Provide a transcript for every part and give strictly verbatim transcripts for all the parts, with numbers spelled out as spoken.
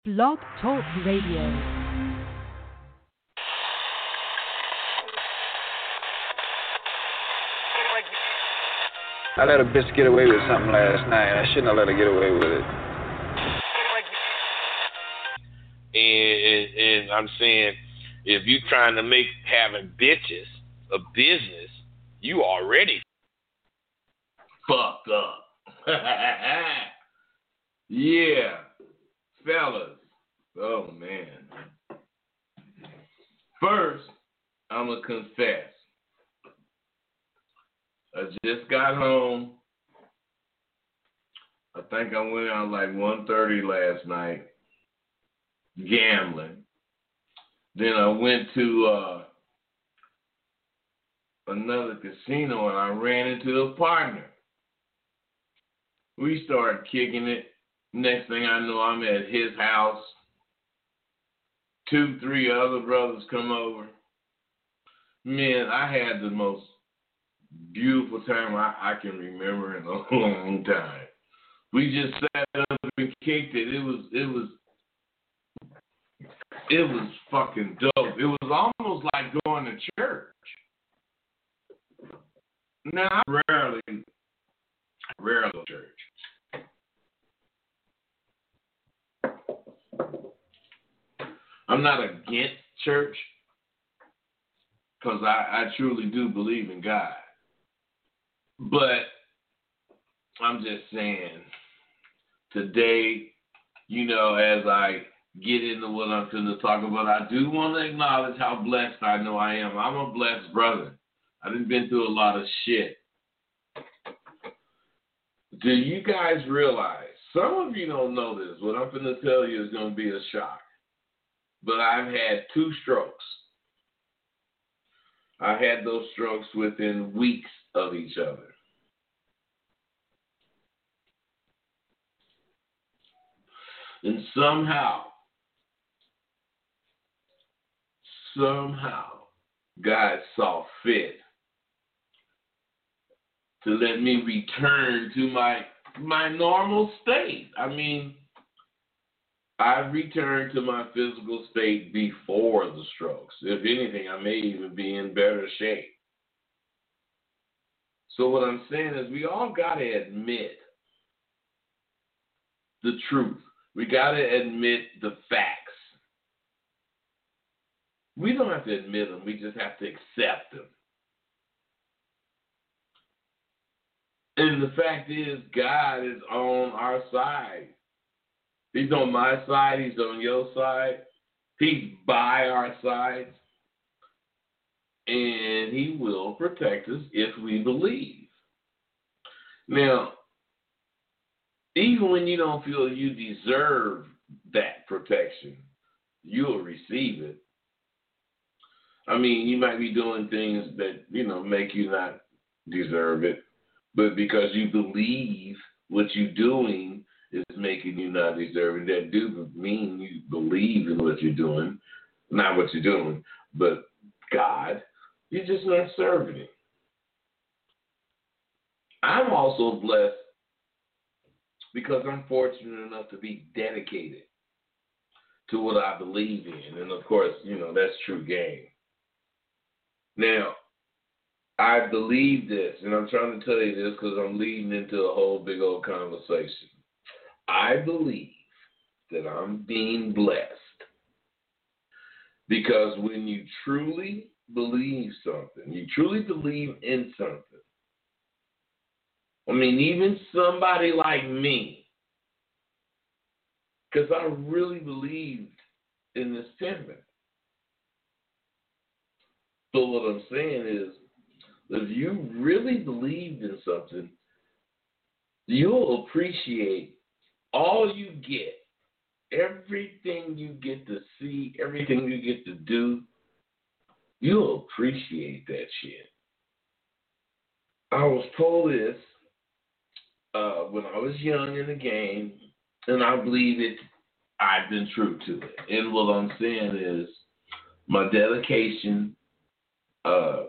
Blog Talk Radio. I let a bitch get away with something last night. I shouldn't have let her get away with it. And, and, and I'm saying, if you trying to make having bitches a business, you already fucked up. Yeah, fellas. Oh, man. First, I'm going to confess. I just got home. I think I went out like one thirty last night, gambling. Then I went to uh, another casino and I ran into a partner. We started kicking it. Next thing I know, I'm at his house. Two, three other brothers come over. Man, I had the most beautiful time I, I can remember in a long time. We just sat up and kicked it. It was, it was, it was fucking dope. It was almost like going to church. Now, I rarely, rarely go to church. I'm not against church because I, I truly do believe in God. But I'm just saying, today, you know, as I get into what I'm going to talk about, I do want to acknowledge how blessed I know I am. I'm a blessed brother. I've been through a lot of shit. Do you guys realize, some of you don't know this, what I'm going to tell you is going to be a shock. But I've had two strokes. I had those strokes within weeks of each other. And somehow, somehow, God saw fit to let me return to my my normal state. I mean, I returned to my physical state before the strokes. If anything, I may even be in better shape. So what I'm saying is we all got to admit the truth. We got to admit the facts. We don't have to admit them. We just have to accept them. And the fact is, God is on our side. He's on my side. He's on your side. He's by our side. And he will protect us if we believe. Now, even when you don't feel you deserve that protection, you'll receive it. I mean, you might be doing things that, you know, make you not deserve it. But because you believe what you're doing is making you not deserving, that do mean you believe in what you're doing. Not what you're doing, but God. You're just not serving him. I'm also blessed because I'm fortunate enough to be dedicated to what I believe in. And of course, you know, that's true game. Now, I believe this, and I'm trying to tell you this because I'm leading into a whole big old conversation. I believe that I'm being blessed because when you truly believe something, you truly believe in something, I mean, even somebody like me, because I really believed in this timber. So what I'm saying is, if you really believed in something, you'll appreciate all you get, everything you get to see, everything you get to do. You'll appreciate that shit. I was told this uh, when I was young in the game, and I believe it. I've been true to it. And what I'm saying is, my dedication uh,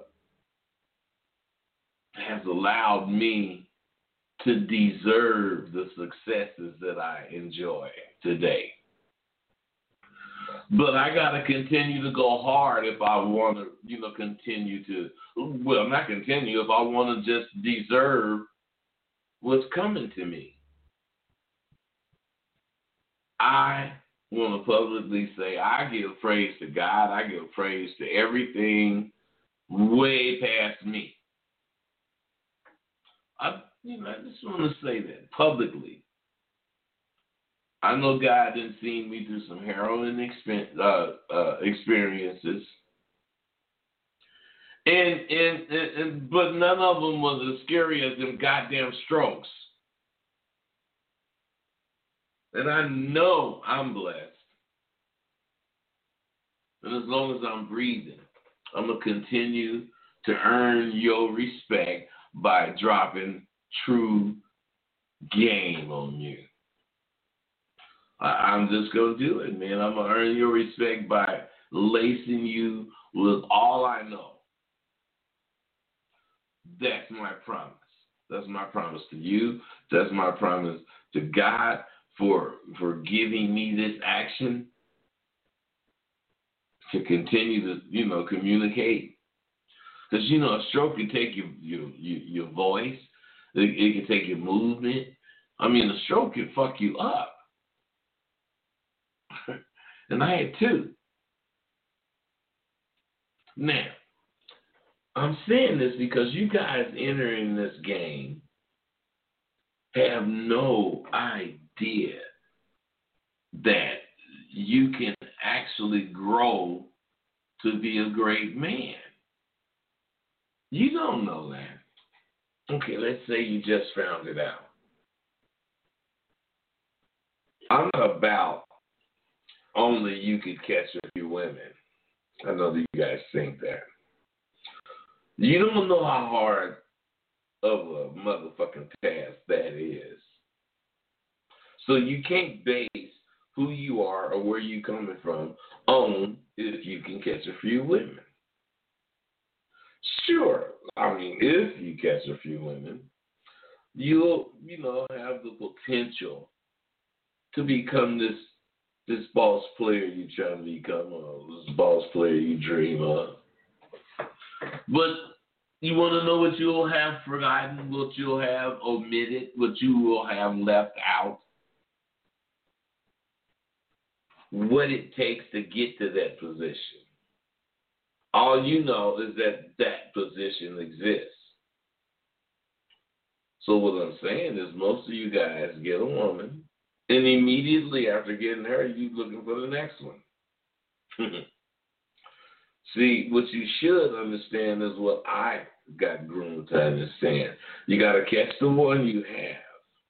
has allowed me to deserve the successes that I enjoy today. But I got to continue to go hard if I want to, you know, continue to, well, not continue, if I want to just deserve what's coming to me. I want to publicly say I give praise to God. I give praise to everything way past me. I, you know, I just want to say that publicly. I know God didn't see me through some harrowing expen- uh, uh, experiences, and, and and and but none of them was as scary as them goddamn strokes. And I know I'm blessed, and as long as I'm breathing, I'm gonna continue to earn your respect by dropping true game on you. I'm just going to do it, man. I'm going to earn your respect by lacing you with all I know. That's my promise. That's my promise to you. That's my promise to God for, for giving me this action to continue to, you know, communicate. Because, you know, a stroke can take your, your, your, your voice. It, it can take your movement. I mean, a stroke can fuck you up. And I had two. Now, I'm saying this because you guys entering this game have no idea that you can actually grow to be a great man. You don't know that. Okay, let's say you just found it out. I'm not about only you could catch a few women. I know that you guys think that. You don't know how hard of a motherfucking task that is. So you can't base who you are or where you're coming from on if you can catch a few women. Sure, I mean, if you catch a few women, you'll, you know, have the potential to become this this boss player you're trying to become, or this boss player you dream of. But you want to know what you'll have forgotten, what you'll have omitted, what you will have left out? What it takes to get to that position. All you know is that that position exists. So what I'm saying is most of you guys get a woman, and immediately after getting her, you're looking for the next one. See, what you should understand is what I got groomed to understand. You got to catch the one you have.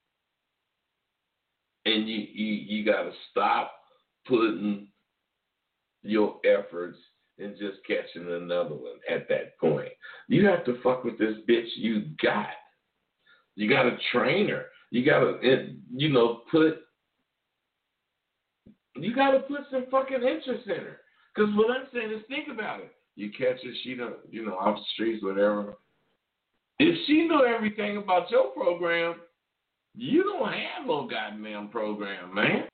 And you, you, you got to stop putting your efforts in just catching another one at that point. You have to fuck with this bitch you got. You got to train her. You got to, you know, put, you got to put some fucking interest in her. Because what I'm saying is, think about it. You catch her, she don't, you know, off the streets, whatever. If she knew everything about your program, you don't have no goddamn program, man.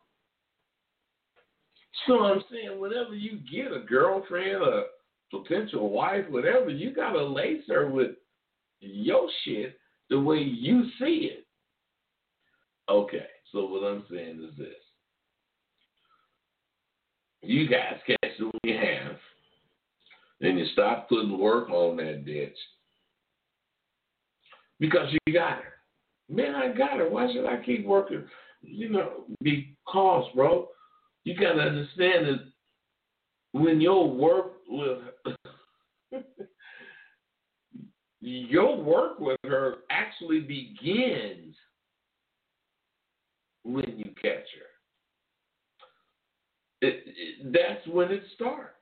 So I'm saying, whenever you get a girlfriend, a potential wife, whatever, you got to lace her with your shit the way you see it. Okay, so what I'm saying is this. You guys catch the one you have, and you stop putting work on that bitch because you got her. Man, I got her. Why should I keep working? You know, because, bro, you got to understand that when your work with your work with her actually begins when you catch her. It, it, that's when it starts.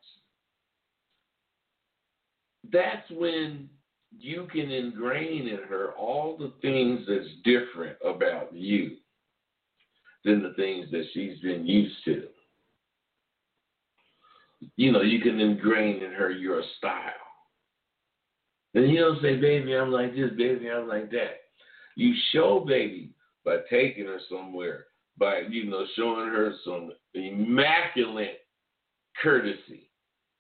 That's when you can ingrain in her all the things that's different about you than the things that she's been used to. You know, you can ingrain in her your style. And you don't say, baby, I'm like this, baby, I'm like that. You show baby by taking her somewhere, by, you know, showing her some immaculate courtesy.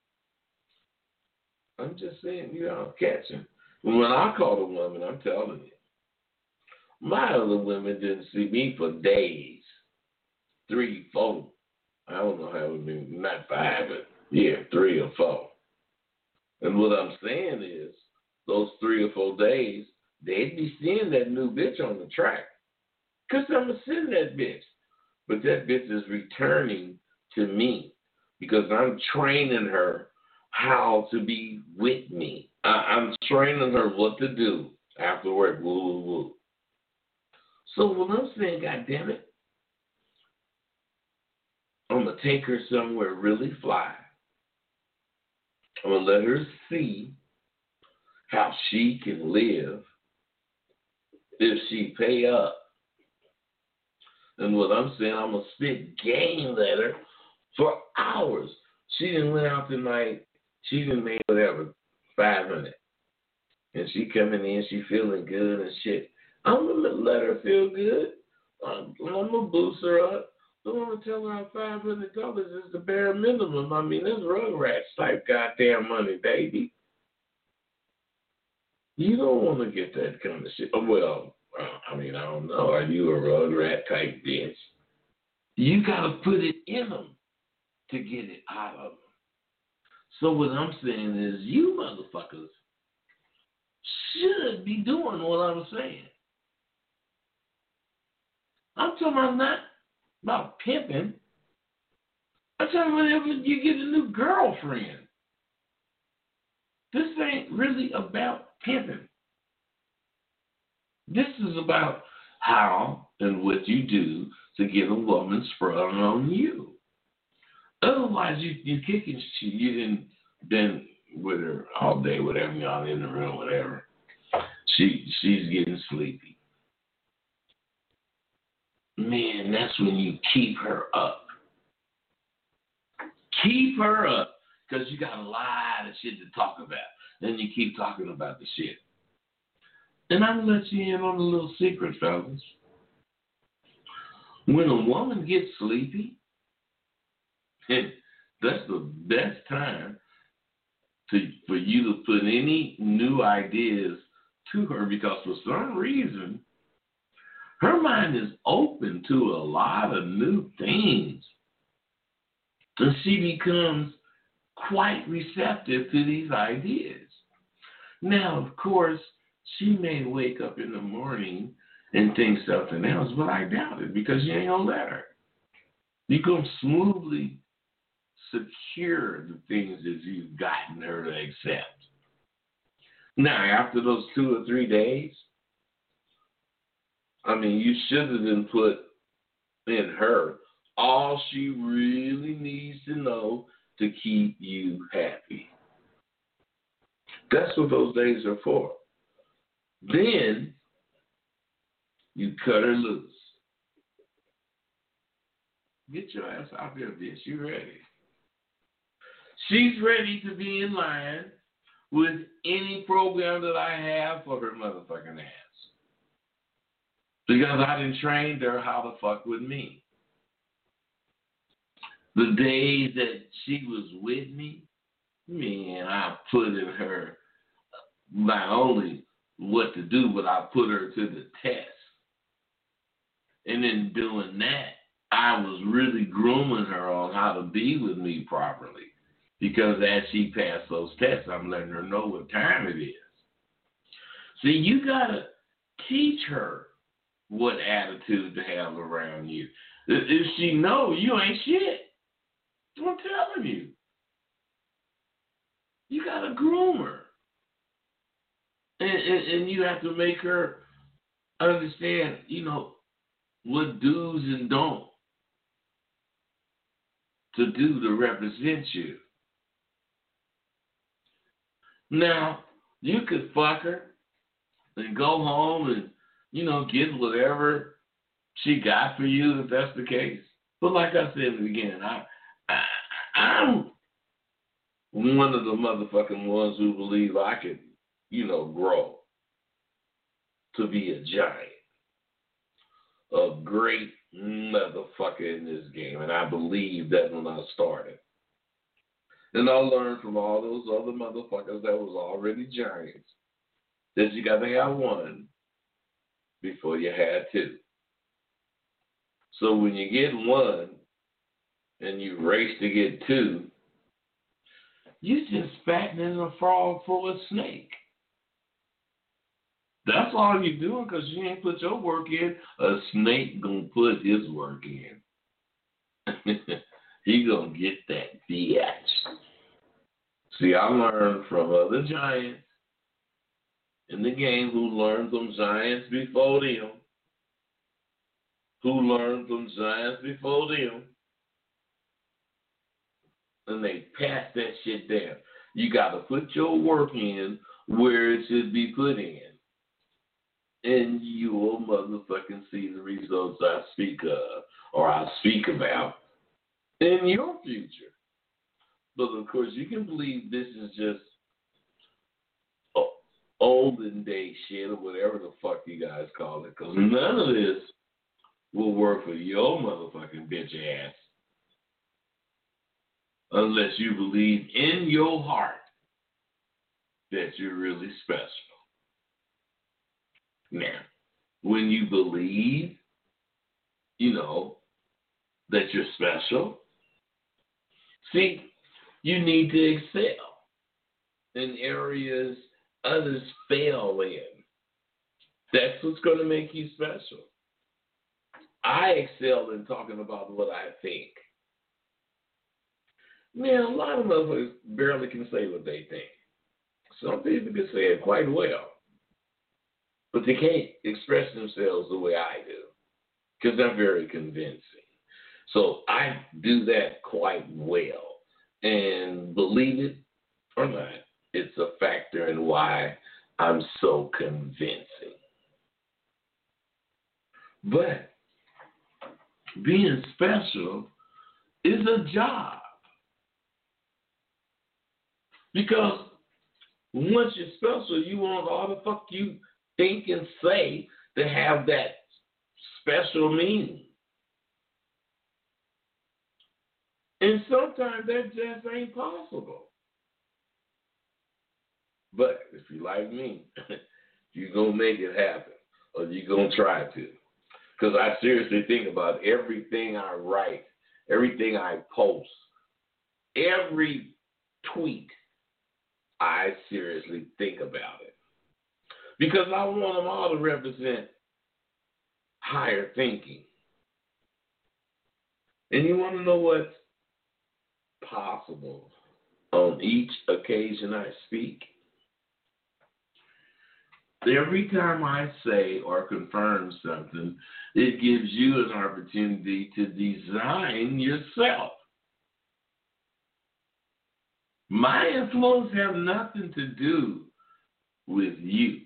I'm just saying, you know, catching. When I call a woman, I'm telling you. My other women didn't see me for days. Three, four. I don't know how many, not five, but yeah, three or four. And what I'm saying is, those three or four days, they'd be seeing that new bitch on the track. Because I'm going to send that bitch. But that bitch is returning to me because I'm training her how to be with me. I, I'm training her what to do after work. Woo, woo, woo. So when I'm saying, God damn it, I'm going to take her somewhere really fly. I'm going to let her see how she can live if she pay up. And what I'm saying, I'm going to spit game at her for hours. She didn't went out tonight. She didn't make whatever, five hundred. And she coming in, she feeling good and shit. I'm going to let her feel good. I'm, I'm going to boost her up. I'm going to tell her five hundred dollars is the bare minimum. I mean, this Rugrats type goddamn money, baby. You don't want to get that kind of shit. Well, I mean, I don't know. Are you a Rugrat type bitch? You got to put it in them to get it out of them. So what I'm saying is you motherfuckers should be doing what I'm saying. I'm talking about not about pimping. I'm talking about whenever you get a new girlfriend. This ain't really about pimping. This is about how and what you do to get a woman sprung on you. Otherwise, you you kicking shit. You didn't been with her all day, whatever, y'all in the room, whatever. She she's getting sleepy. Man, that's when you keep her up. Keep her up, because you got a lot of shit to talk about. Then you keep talking about the shit. And I'm going to let you in on a little secret, fellas. When a woman gets sleepy, that's the best time to for you to put any new ideas to her, because for some reason, her mind is open to a lot of new things. And she becomes quite receptive to these ideas. Now, of course, she may wake up in the morning and think something else, but I doubt it, because you ain't going to let her. You're going to smoothly secure the things that you've gotten her to accept. Now, after those two or three days, I mean, you should have been put in her all she really needs to know to keep you happy. That's what those days are for. Then you cut her loose. Get your ass out there, bitch. You ready? She's ready to be in line with any program that I have for her motherfucking ass. Because I done trained her how to fuck with me. The days that she was with me, man, I put in her not only what to do, but I put her to the test. And in doing that, I was really grooming her on how to be with me properly. Because as she passed those tests, I'm letting her know what time it is. See, you got to teach her what attitude to have around you. If she know, you ain't shit. I'm telling you. You got to groom her. And, and, and you have to make her understand, you know, what do's and don'ts to do to represent you. Now, you could fuck her and go home and, you know, get whatever she got for you if that's the case. But like I said in the beginning, I, I, I'm one of the motherfucking ones who believe I could, you know, grow to be a giant, a great motherfucker in this game. And I believed that when I started. And I learned from all those other motherfuckers that was already giants that you got to have one before you had two. So when you get one and you race to get two, you just fattening a frog for a snake. That's all you're doing because you ain't put your work in. A snake gonna put his work in. He gonna get that bitch. See, I learned from other giants in the game who learned from giants before them, who learned from giants before them, and they passed that shit down. You got to put your work in where it should be put in, and you will motherfucking see the results I speak of, or I speak about, in your future. But of course, you can believe this is just olden day shit or whatever the fuck you guys call it, because none of this will work for your motherfucking bitch ass unless you believe in your heart that you're really special. Now, when you believe, you know, that you're special, see, you need to excel in areas others fail in. That's what's going to make you special. I excel in talking about what I think. Now, a lot of motherfuckers barely can say what they think. Some people can say it quite well, but they can't express themselves the way I do because they're very convincing. So I do that quite well. And believe it or not, it's a factor in why I'm so convincing. But being special is a job. Because once you're special, you want all the fuck you think and say to have that special meaning. And sometimes that just ain't possible. But if you like me, you're going to make it happen, or you're going to try to. Because I seriously think about everything I write, everything I post, every tweet, I seriously think about it. Because I want them all to represent higher thinking. And you want to know what's possible on each occasion I speak? Every time I say or confirm something, it gives you an opportunity to design yourself. My influence has nothing to do with you.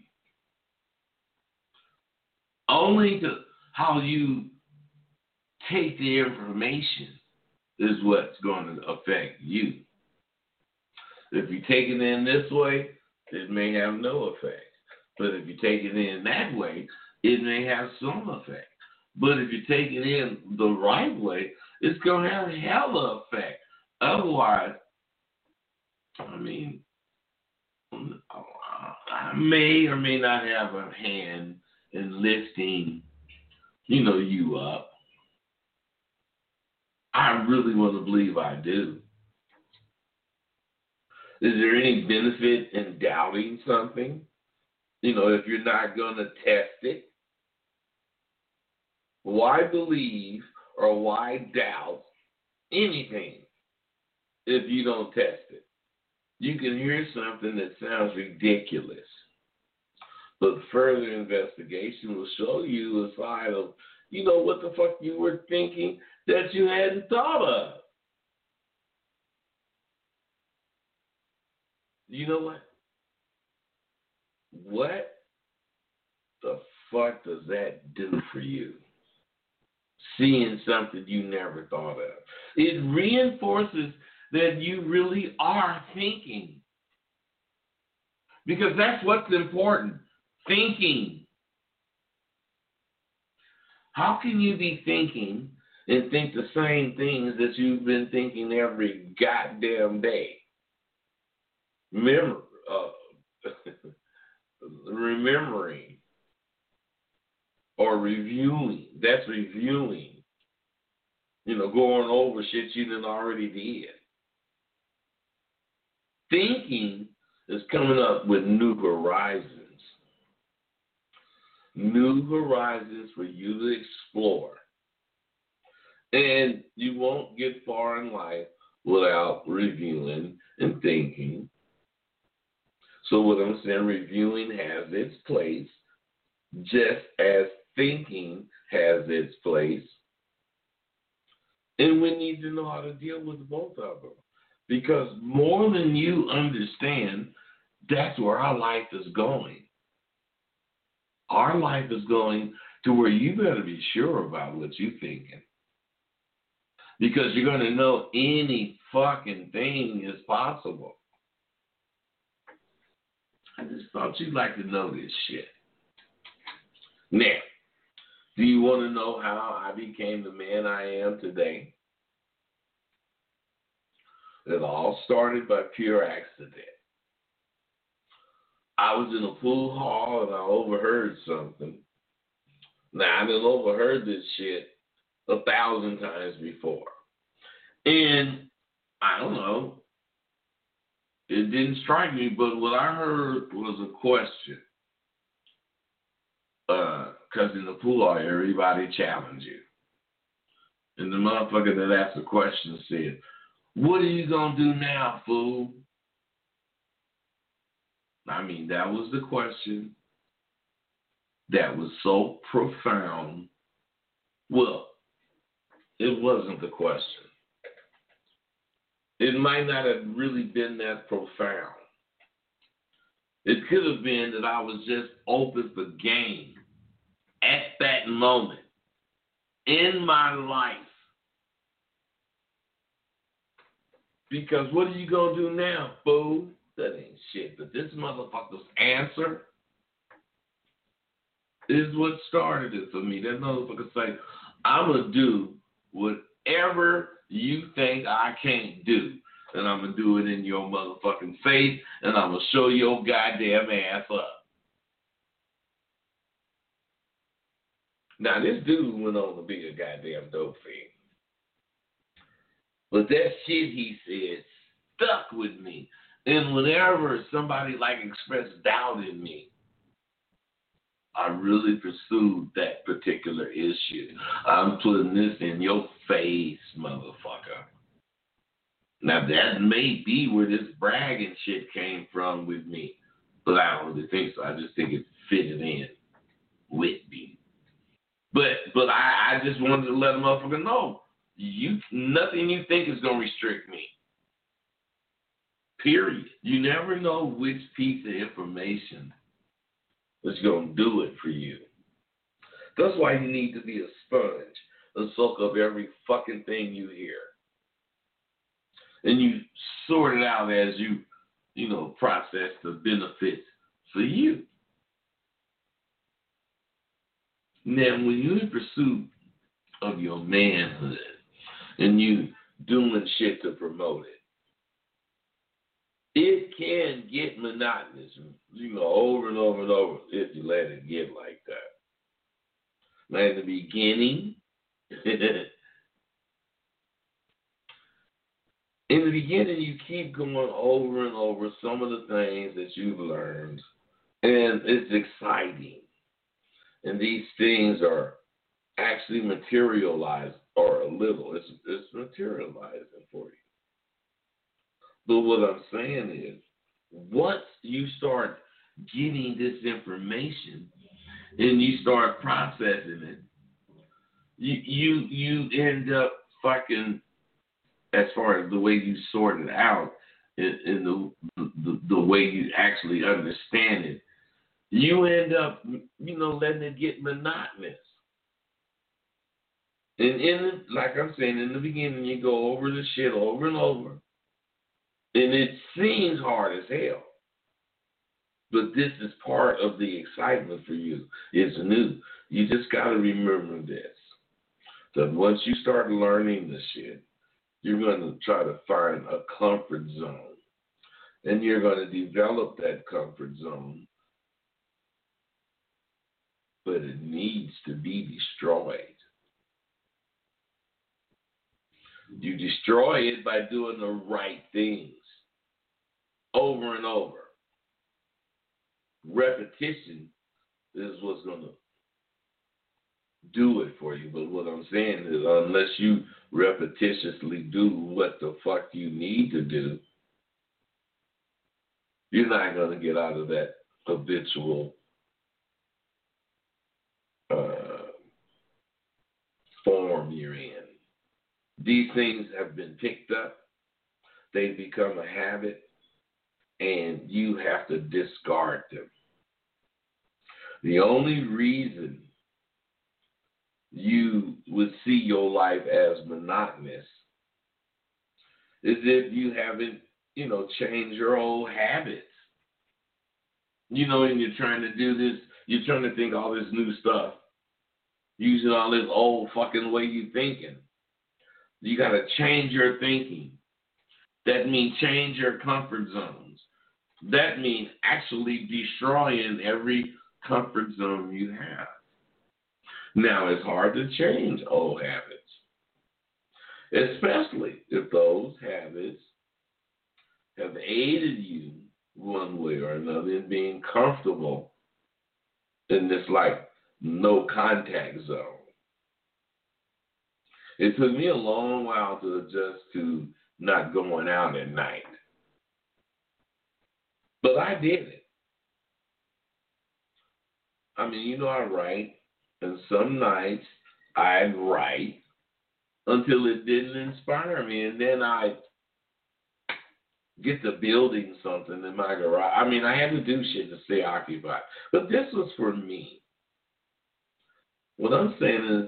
Only to how you take the information is what's going to affect you. If you take it in this way, it may have no effect. But if you take it in that way, it may have some effect. But if you take it in the right way, it's going to have a hella effect. Otherwise, I mean, I may or may not have a hand in lifting, you know, you up. I really want to believe I do. Is there any benefit in doubting something? You know, if you're not going to test it, why believe or why doubt anything if you don't test it? You can hear something that sounds ridiculous, but further investigation will show you a side of, you know, what the fuck you were thinking that you hadn't thought of. You know what? What the fuck does that do for you? Seeing something you never thought of. It reinforces that you really are thinking. Because that's what's important. Thinking. How can you be thinking and think the same things that you've been thinking every goddamn day. Remember, uh, remembering or reviewing. That's reviewing. You know, going over shit you done already did. Thinking is coming up with new horizons. New horizons for you to explore. And you won't get far in life without reviewing and thinking. So what I'm saying, reviewing has its place, just as thinking has its place. And we need to know how to deal with both of them. Because more than you understand, that's where our life is going. Our life is going to where you better be sure about what you're thinking. Because you're going to know any fucking thing is possible. I just thought you'd like to know this shit. Now, do you want to know how I became the man I am today? It all started by pure accident. I was in a pool hall and I overheard something. Now, I done overheard this shit a thousand times before. And I don't know. It didn't strike me, but what I heard was a question. Because uh, in the pool hall, everybody challenged you. And the motherfucker that asked the question said, "What are you going to do now, fool?" I mean, that was the question. That was so profound. Well, it wasn't the question. It might not have really been that profound. It could have been that I was just open for game at that moment in my life. Because what are you going to do now, fool? That ain't shit. But this motherfucker's answer is what started it for me. That motherfucker say, I'm going to do whatever you think I can't do. And I'm going to do it in your motherfucking face. And I'm going to show your goddamn ass up. Now, this dude went on to be a goddamn dope fiend. But that shit he said stuck with me. And whenever somebody like expressed doubt in me, I really pursued that particular issue. I'm putting this in your face, motherfucker. Now that may be where this bragging shit came from with me, but I don't really think so. I just think it fitted in with me. But but I, I just wanted to let a motherfucker know, you nothing you think is gonna restrict me. Period. You never know which piece of information is going to do it for you. That's why you need to be a sponge and soak up every fucking thing you hear. And you sort it out as you, you know, process the benefits for you. Now, when you're in pursuit of your manhood and you doing shit to promote it, it can get monotonous, you know, over and over and over if you let it get like that. Now, in the beginning, in the beginning, you keep going over and over some of the things that you've learned, and it's exciting. And these things are actually materialized, or a little, it's, it's materializing for you. But what I'm saying is, once you start getting this information and you start processing it, you you you end up fucking, as far as the way you sort it out and, and the, the the way you actually understand it, you end up, you know, letting it get monotonous. And in the, like I'm saying, in the beginning, you go over the shit over and over. And it seems hard as hell. But this is part of the excitement for you. It's new. You just got to remember this. That once you start learning this shit, you're going to try to find a comfort zone. And you're going to develop that comfort zone. But it needs to be destroyed. You destroy it by doing the right things over and over. Repetition is what's going to do it for you. But what I'm saying is, unless you repetitiously do what the fuck you need to do, you're not going to get out of that habitual uh, form you're in. These things have been picked up. They become a habit, and you have to discard them. The only reason you would see your life as monotonous is if you haven't, you know, changed your old habits. You know, and you're trying to do this, you're trying to think all this new stuff, using all this old fucking way you thinking. You got to change your thinking. That means change your comfort zones. That means actually destroying every comfort zone you have. Now, it's hard to change old habits, especially if those habits have aided you one way or another in being comfortable in this, like, no contact zone. It took me a long while to adjust to not going out at night. But I did it. I mean, you know, I write, and some nights I'd write until it didn't inspire me, and then I'd get to building something in my garage. I mean, I had to do shit to stay occupied. But this was for me. What I'm saying is,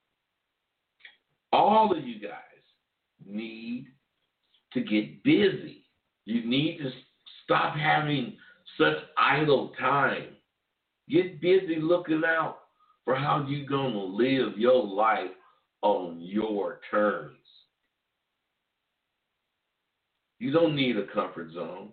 all of you guys need to get busy. You need to stop having such idle time. Get busy looking out for how you're going to live your life on your terms. You don't need a comfort zone.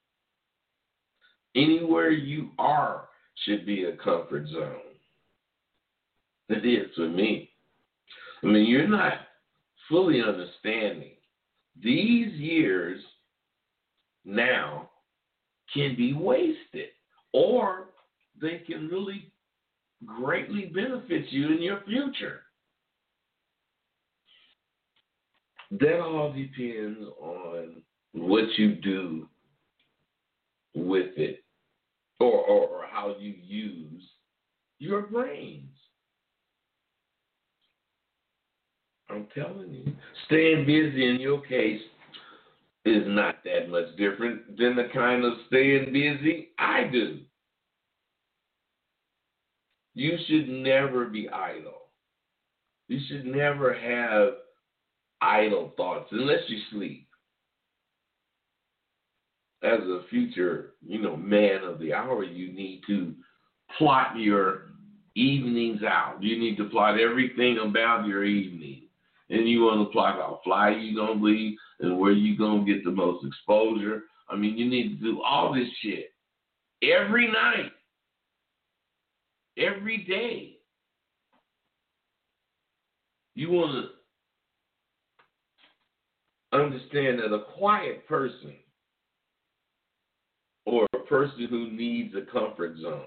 Anywhere you are should be a comfort zone. It is for me. I mean, you're not fully understanding. These years now can be wasted, or they can really greatly benefit you in your future. That all depends on what you do with it, or, or, or how you use your brains. I'm telling you, staying busy in your case is not that much different than the kind of staying busy I do. You should never be idle. You should never have idle thoughts unless you sleep. As a future, you know, man of the hour, you need to plot your evenings out. You need to plot everything about your evening. And you want to plot how fly you're going to be and where you're going to get the most exposure. I mean, you need to do all this shit every night, every day. You want to understand that a quiet person, or a person who needs a comfort zone,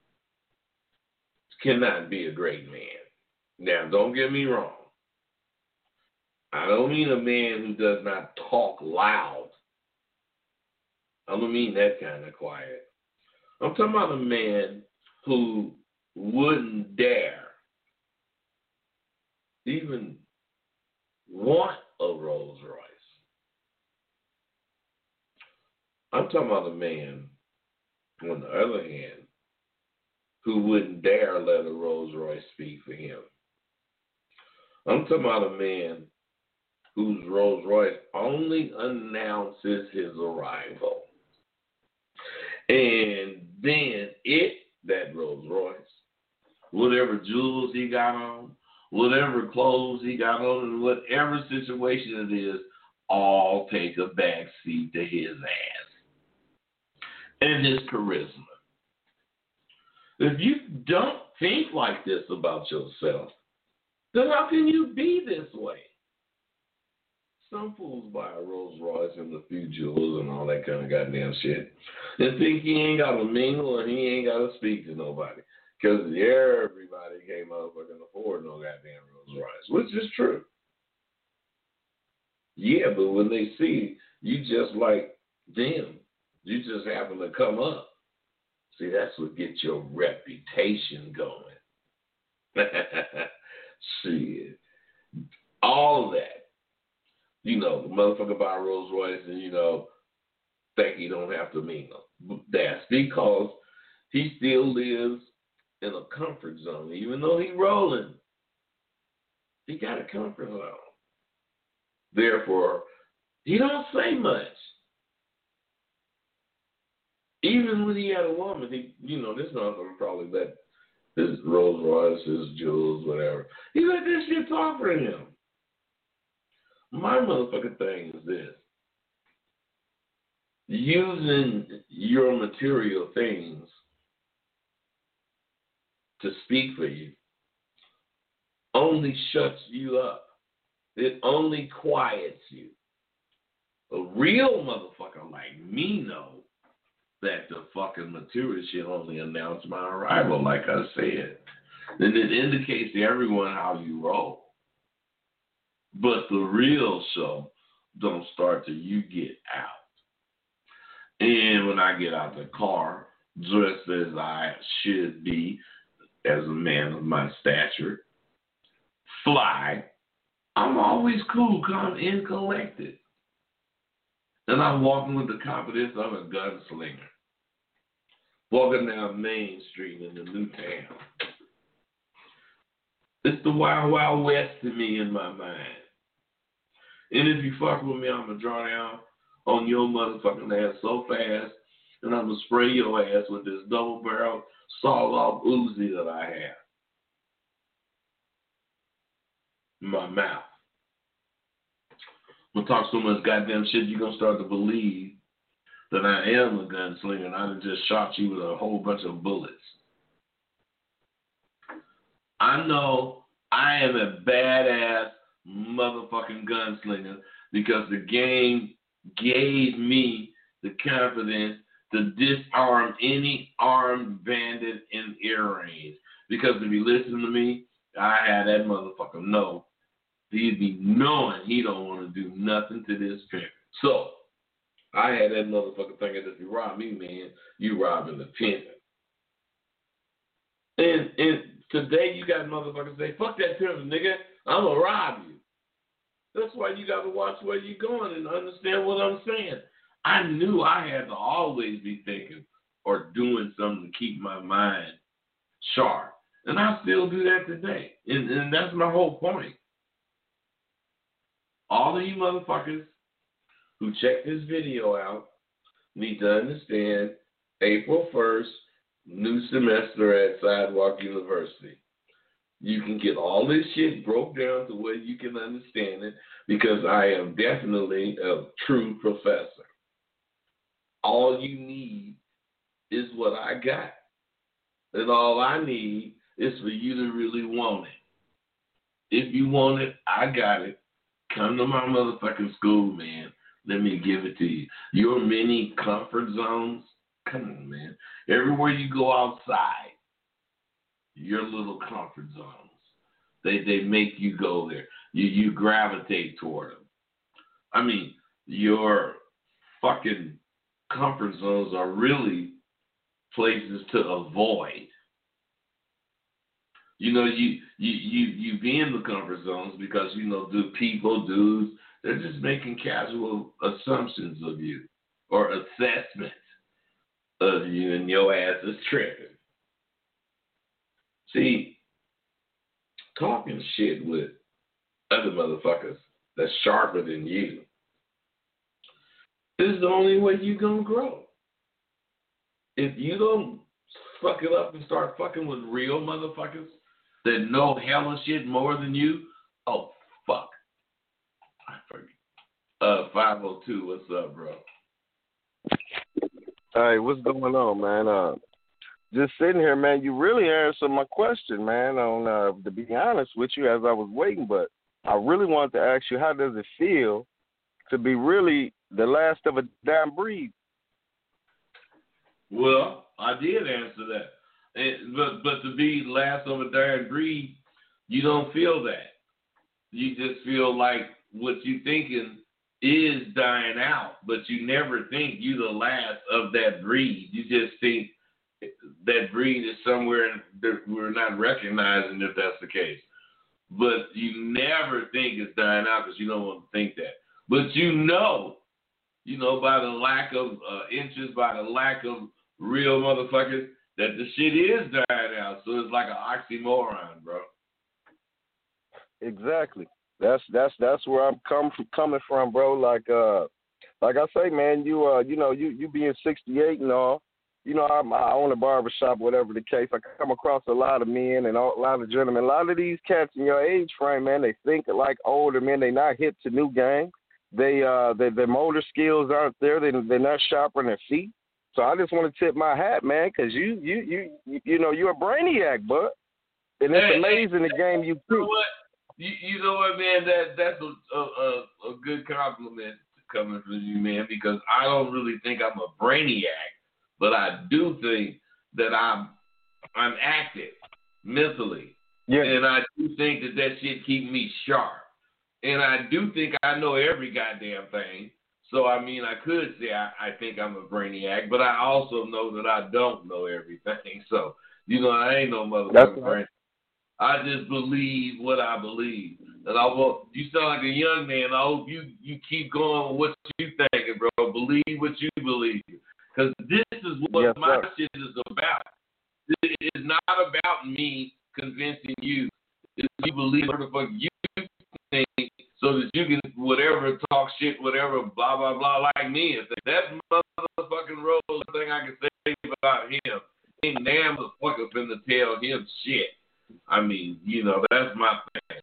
cannot be a great man. Now, don't get me wrong. I don't mean a man who does not talk loud. I don't mean that kind of quiet. I'm talking about a man who wouldn't dare even want a Rolls Royce. I'm talking about a man, on the other hand, who wouldn't dare let a Rolls Royce speak for him. I'm talking about a man whose Rolls Royce only announces his arrival. And then it, that Rolls Royce, whatever jewels he got on, whatever clothes he got on, and whatever situation it is, all take a back seat to his ass and his charisma. If you don't think like this about yourself, then how can you be this way? Some fools buy a Rolls Royce and a few jewels and all that kind of goddamn shit and think he ain't got to mingle and he ain't got to speak to nobody because everybody can't motherfucking afford no goddamn Rolls Royce, which is true. Yeah, but when they see you just like them, you just happen to come up. See, that's what gets your reputation going. Shit. All of that. You know, the motherfucker buy a Rolls Royce and, you know, think he don't have to mingle. That's because he still lives in a comfort zone. Even though he rolling, he got a comfort zone. Therefore, he don't say much. Even when he had a woman, he, you know, this motherfucker probably let his Rolls Royce, his jewels, whatever. He let this shit talk for him. My motherfucking thing is this. Using your material things to speak for you only shuts you up. It only quiets you. A real motherfucker like me know that the fucking material shit only announce my arrival, like I said. Then it indicates to everyone how you roll. But the real show don't start till you get out. And when I get out the car, dressed as I should be, as a man of my stature, fly, I'm always cool, calm, and collected. And I'm walking with the confidence of a gunslinger. Walking down Main Street in the new town. It's the Wild Wild West to me in my mind. And if you fuck with me, I'm going to draw down on your motherfucking ass so fast, and I'm going to spray your ass with this double-barrel sawed-off Uzi that I have in my mouth. I'm going to talk so much goddamn shit, you're going to start to believe that I am a gunslinger and I just shot you with a whole bunch of bullets. I know I am a badass motherfucking gunslinger because the game gave me the confidence to disarm any armed bandit in air range. Because if you listen to me, I had that motherfucker know. He'd be knowing he don't want to do nothing to this parent. So, I had that motherfucker thinking that if you rob me, man, you robbing the pimpin'. And, and today you got motherfuckers say, fuck that pimpin', nigga, I'm gonna rob you. That's why you got to watch where you're going and understand what I'm saying. I knew I had to always be thinking or doing something to keep my mind sharp. And I still do that today. And, and that's my whole point. All of you motherfuckers who check this video out need to understand April first, new semester at Sidewalk University. You can get all this shit broke down to where you can understand it because I am definitely a true professor. All you need is what I got. And all I need is for you to really want it. If you want it, I got it. Come to my motherfucking school, man. Let me give it to you. Your mini comfort zones, come on, man. Everywhere you go outside, your little comfort zones, they they make you go there. You you gravitate toward them. I mean, your fucking comfort zones are really places to avoid. You know, you you you you be in the comfort zones because, you know, the people, dudes, they're just making casual assumptions of you or assessments of you, and your ass is tripping. See, talking shit with other motherfuckers that's sharper than you is the only way you gonna grow. If you don't fuck it up and start fucking with real motherfuckers that know hella shit more than you, oh, fuck. I forget. Uh, five oh two, what's up, bro? Hey, what's going on, man? Uh, just sitting here, man. You really answered my question, man, on, uh, to be honest with you, as I was waiting. But I really wanted to ask you, how does it feel to be really the last of a damn breed? Well, I did answer that. And, but but to be last of a dying breed, you don't feel that. You just feel like what you thinking is dying out, but you never think you the last of that breed. You just think that breed is somewhere that we're not recognizing if that's the case. But you never think it's dying out because you don't want to think that. But you know, you know, by the lack of uh, inches, by the lack of real motherfuckers, that the shit is dying out. So it's like an oxymoron, bro. Exactly. That's that's that's where I'm come from, coming from, bro. Like uh, like I say, man, you uh, you know, you you being sixty-eight and all, you know, I'm, I own a barbershop, whatever the case. I come across a lot of men and a lot of gentlemen. A lot of these cats in your age frame, man, they think like older men. They not hip to new game. They uh, their, their motor skills aren't there. They they're not sharp on their feet. So I just want to tip my hat, man, because you, you, you, you know, you're a brainiac, bud. And it's hey, amazing hey, the game you you know what? You, you know what, man? That that's a, a a good compliment coming from you, man, because I don't really think I'm a brainiac, but I do think that I'm I'm active mentally, yeah. And I do think that that shit keep me sharp, and I do think I know every goddamn thing. So, I mean, I could say I, I think I'm a brainiac, but I also know that I don't know everything. So, you know, I ain't no motherfucking brainiac. I just believe what I believe. And I will, you sound like a young man. I hope you, you keep going with what you thinking, bro. Believe what you believe. Because this is what yes, my sir. shit is about. It is not about me convincing you. It's you believe what the fuck you think, so that you can whatever talk shit, whatever, blah, blah, blah, like me. And that's motherfucking role. The thing I can say about him. Ain't damn motherfucker finna tell him shit. I mean, you know, that's my thing.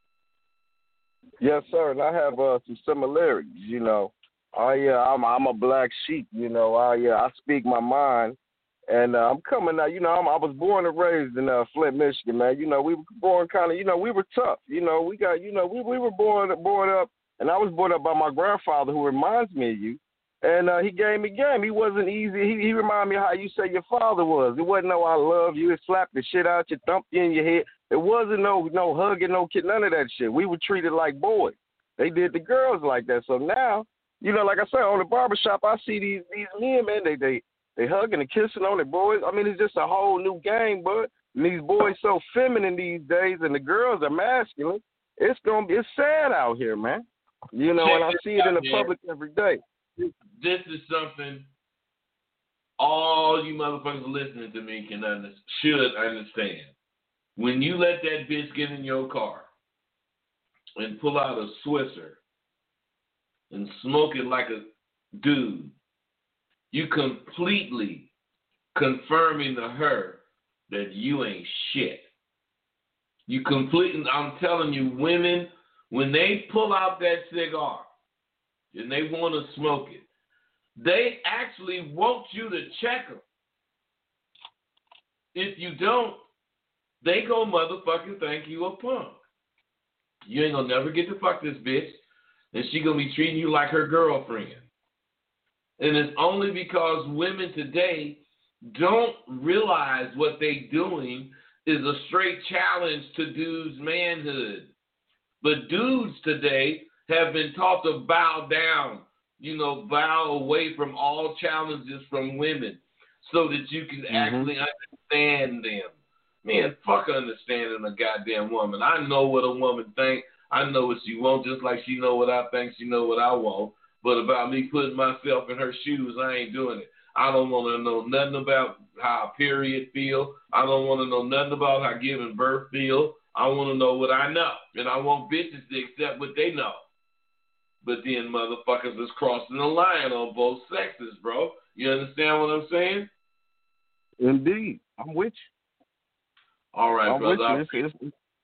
Yes, sir. And I have uh, some similarities, you know. I, uh, I'm, I'm a black sheep, you know. I, uh, I speak my mind. And uh, I'm coming out, you know, I'm, I was born and raised in uh, Flint, Michigan, man. You know, we were born kind of, you know, we were tough. You know, we got, you know, we, we were born, born up, and I was born up by my grandfather who reminds me of you. And uh, he gave me game. He wasn't easy. He, he reminded me how you say your father was. It wasn't no I love you. It slapped the shit out you, thumped you in your head. It wasn't no no hugging, no kid, none of that shit. We were treated like boys. They did the girls like that. So now, you know, like I said, on the barbershop, I see these these men, man, they, they, They hugging and kissing on their boys. I mean, it's just a whole new game, bud. And these boys so feminine these days, and the girls are masculine. It's gonna be it's sad out here, man. You know, Check and I see it in the here. public every day. This is something all you motherfuckers listening to me can under, should understand. When you let that bitch get in your car and pull out a Swisser and smoke it like a dude, you completely confirming to her that you ain't shit. You completely, I'm telling you, women, when they pull out that cigar and they want to smoke it, they actually want you to check them. If you don't, they go motherfucking think you a punk. You ain't gonna never get to fuck this bitch, and she gonna be treating you like her girlfriend. And it's only because women today don't realize what they doing is a straight challenge to dudes' manhood. But dudes today have been taught to bow down, you know, bow away from all challenges from women so that you can mm-hmm. actually understand them. Man, fuck understanding a goddamn woman. I know what a woman think. I know what she wants, just like she know what I think, she know what I want. But about me putting myself in her shoes, I ain't doing it. I don't want to know nothing about how a period feel. I don't want to know nothing about how giving birth feel. I want to know what I know. And I want bitches to accept what they know. But then motherfuckers is crossing the line on both sexes, bro. You understand what I'm saying? Indeed. I'm with you. All right, I'm brother. with you. It's, it's,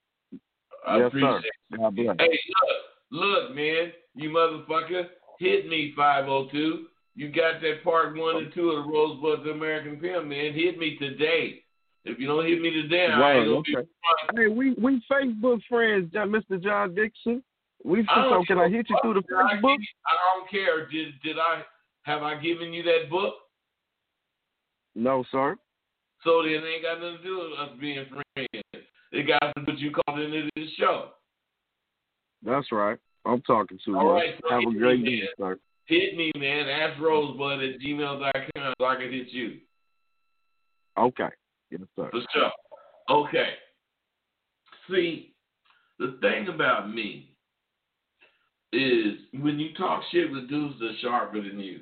I yes, appreciate sir. it. God bless. Hey, look, look, man, you motherfucker, hit me five oh two. You got that part one and two of the Rosebud the American Pimp, man. Hit me today. If you don't hit me today, I ain't Word, gonna okay. be Hey, we we Facebook friends, John- Mister John Dixon. We I don't so can give I a hit you fuck. through the Did I Facebook? give you- I don't care. Did did I have I given you that book? No, sir. So then it ain't got nothing to do with us being friends. It got to do with what you called into this show. That's right. I'm talking too All much. right, so Have hit a me, great man. day, sir. Hit me, man. Ask Rosebud at gmail dot com so I can hit you. Okay. Yes, sir. For sure. Okay. See, the thing about me is when you talk shit with dudes that are sharper than you,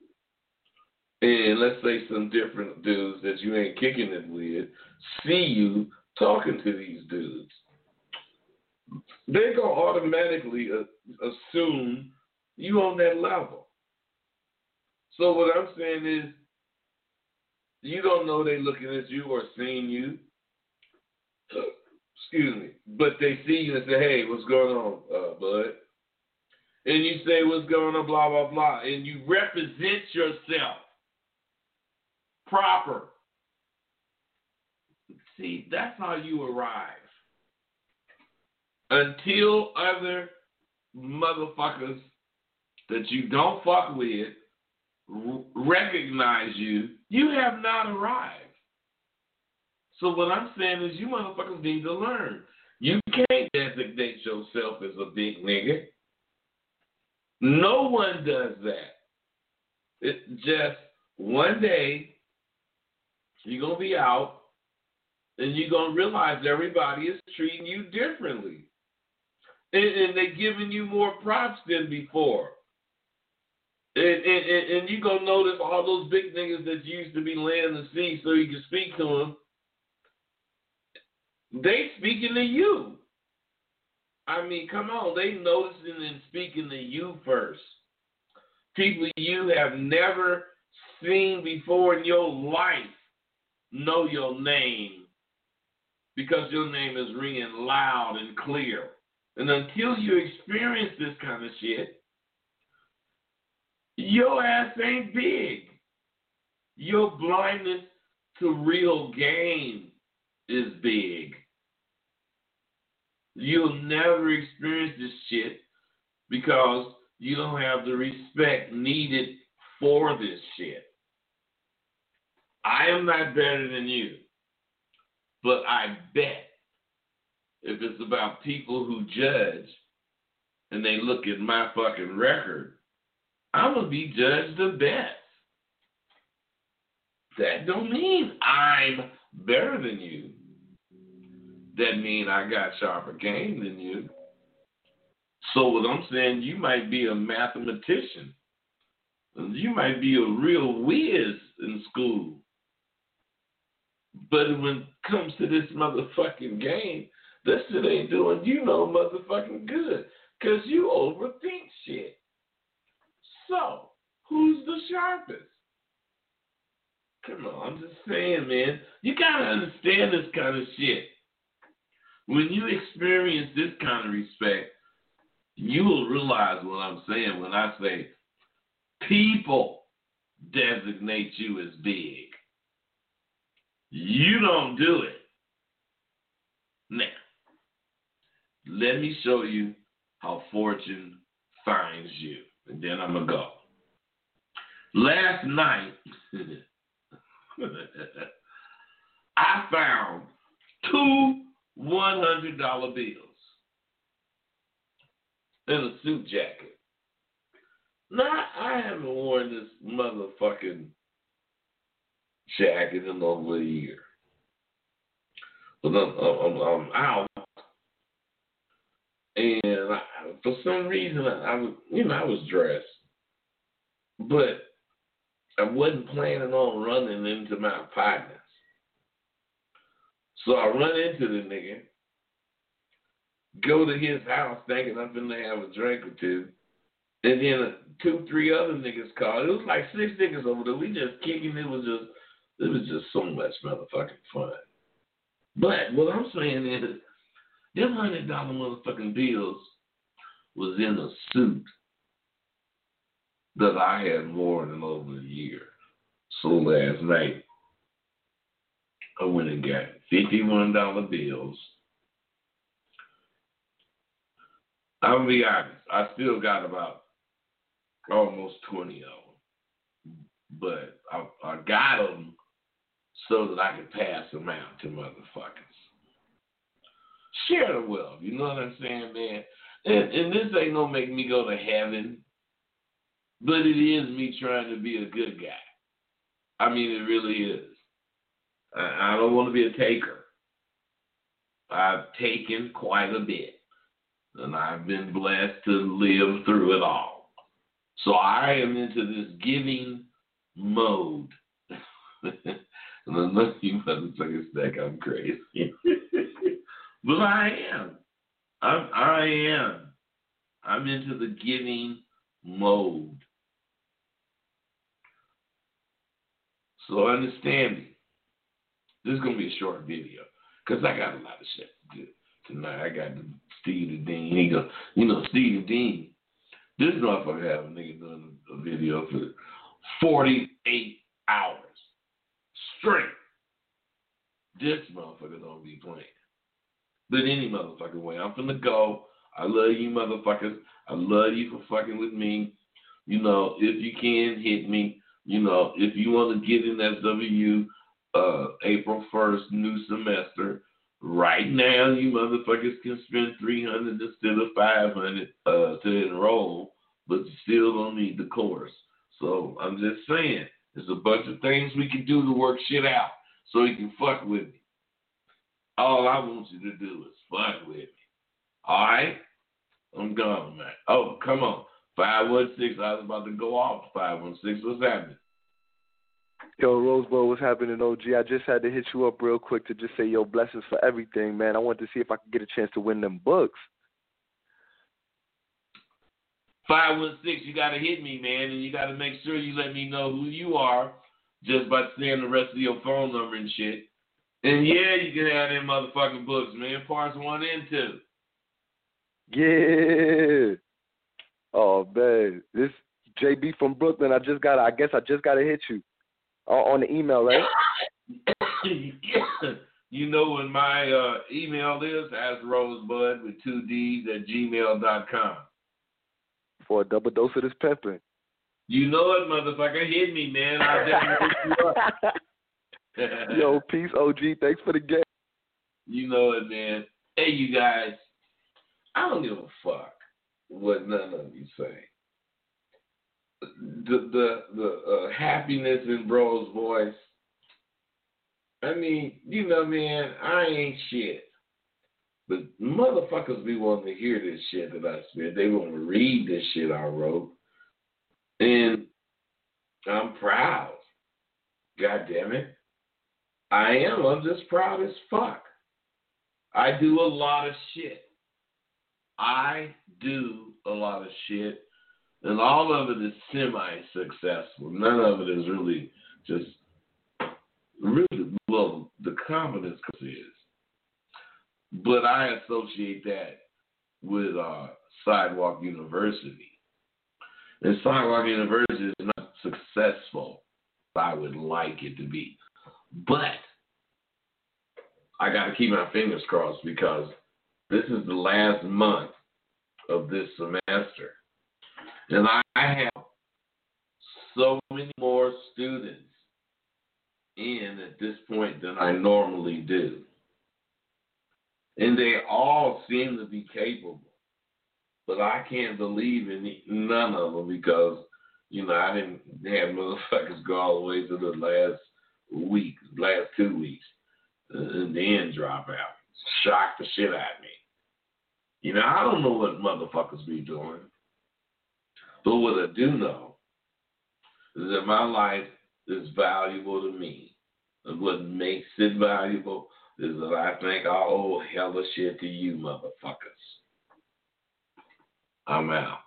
and let's say some different dudes that you ain't kicking it with, see you talking to these dudes, they're going to automatically uh, assume you on that level. So what I'm saying is, you don't know they looking at you or seeing you. Excuse me. But they see you and say, hey, what's going on, uh, bud? And you say, what's going on, blah, blah, blah. And you represent yourself proper. See, that's how you arrive. Until other motherfuckers that you don't fuck with r- recognize you, you have not arrived. So what I'm saying is you motherfuckers need to learn. You can't designate yourself as a big nigga. No one does that. It's just one day you're going to be out and you're going to realize everybody is treating you differently. And, and they're giving you more props than before. And, and, and, and you're going to notice all those big niggas that used to be laying the sea so you can speak to them, they speaking to you. I mean, come on, they noticing and speaking to you first. People you have never seen before in your life know your name because your name is ringing loud and clear. And until you experience this kind of shit, your ass ain't big. Your blindness to real game is big. You'll never experience this shit because you don't have the respect needed for this shit. I am not better than you, but I bet if it's about people who judge and they look at my fucking record, I'm going to be judged the best. That don't mean I'm better than you. That mean I got sharper game than you. So what I'm saying, you might be a mathematician. You might be a real whiz in school. But when it comes to this motherfucking game, this shit ain't doing you no motherfucking good. Because you overthink shit. So, who's the sharpest? Come on, I'm just saying, man. You got to understand this kind of shit. When you experience this kind of respect, you will realize what I'm saying when I say people designate you as big. You don't do it. Now, let me show you how fortune finds you. And then I'm going to go. Last night, I found two one hundred dollar bills and a suit jacket. Now, I haven't worn this motherfucking jacket in over a year. But I'm, I'm, I'm out. And I, for some reason, I, I was, you know, I was dressed. But I wasn't planning on running into my partners. So I run into the nigga, go to his house thinking I'm finna have a drink or two, and then two, three other niggas called. It was like six niggas over there. We just kicking. It was just, it was just so much motherfucking fun. But what I'm saying is, Them hundred dollar motherfucking bills was in a suit that I had worn in over a year. So last night, I went and got fifty-one dollar bills. I'll be honest, I still got about almost twenty of them. But I, I got them so that I could pass them out to motherfuckers. Share the wealth, you know what I'm saying, man? And, and this ain't gonna make me go to heaven, but it is me trying to be a good guy. I mean, it really is. I, I don't want to be a taker. I've taken quite a bit, and I've been blessed to live through it all. So I am into this giving mode. And I know you motherfuckers think I'm crazy. But I am. I'm, I am. I'm into the giving mode. So understand me. This is going to be a short video because I got a lot of shit to do tonight. I got Steve the Dean. He goes, you know, Steve the Dean. This motherfucker have a nigga doing a video for forty-eight hours straight. This motherfucker don't be playing. But any motherfucking way, I'm finna go. I love you motherfuckers. I love you for fucking with me. You know, if you can, hit me. You know, if you want to get in S W, uh, April first, new semester, right now you motherfuckers can spend three hundred dollars instead of five hundred dollars uh, to enroll, but you still don't need the course. So I'm just saying, there's a bunch of things we can do to work shit out so you can fuck with me. All I want you to do is fuck with me. All right? I'm gone, man. Oh, come on. five one six, I was about to go off. five one six, what's happening? Yo, Rosebud, what's happening, O G? I just had to hit you up real quick to just say, yo, blessings for everything, man. I wanted to see if I could get a chance to win them books. five one six, you got to hit me, man, and you got to make sure you let me know who you are just by saying the rest of your phone number and shit. And, yeah, you can have them motherfucking books, man, parts one and two. Yeah. Oh, man. This J B from Brooklyn, I just got I guess I just got to hit you uh, on the email, right? You know what my uh, email is? Ask Rosebud with two D's at gmail dot com. For a double dose of this pimping. You know it, motherfucker. Hit me, man. I'll definitely hit you up. Yo, peace, O G. Thanks for the game. You know it, man. Hey, you guys. I don't give a fuck what none of you say. The the the uh, happiness in bro's voice. I mean, you know, man, I ain't shit. But motherfuckers be wanting to hear this shit that I spit. They want to read this shit I wrote. And I'm proud. God damn it. I am. I'm just proud as fuck. I do a lot of shit. I do a lot of shit. And all of it is semi-successful. None of it is really just, really, well, the confidence is. But I associate that with uh, Sidewalk University. And Sidewalk University is not successful as I would like it to be. But I got to keep my fingers crossed because this is the last month of this semester. And I have so many more students in at this point than I normally do. And they all seem to be capable. But I can't believe in none of them because, you know, I didn't have motherfuckers go all the way to the last week, last two weeks, and then drop out. Shock the shit out of me. You know, I don't know what motherfuckers be doing. But what I do know is that my life is valuable to me. And what makes it valuable is that I think I owe hella shit to you motherfuckers. I'm out.